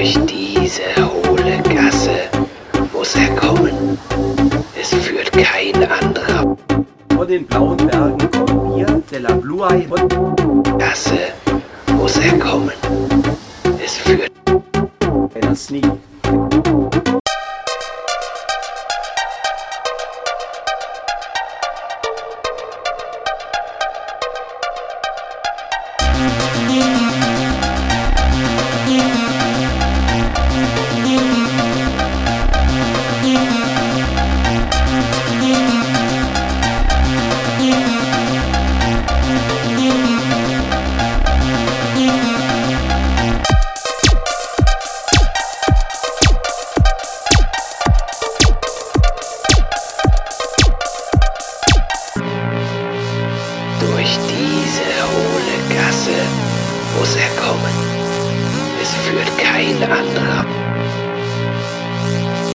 Durch diese hohle Gasse muss er kommen. Es führt kein anderer. Vor den blauen Bergen kommen wir, de la Bluei und Gasse muss er kommen. Es führt einer Sneak. Durch diese hohle Gasse muss er kommen. Es führt kein anderer.